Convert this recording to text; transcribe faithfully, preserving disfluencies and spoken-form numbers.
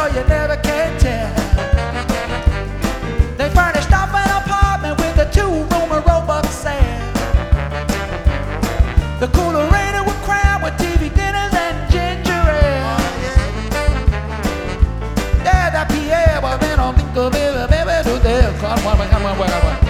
so you never can tell. They furnished off an apartment with a two-room robot cell. The cooler rated with crowd with T V dinners and ginger ale. Yeah, that Pierre, but then I'll think of it, baby, do this. Come on, come on, come on, come on.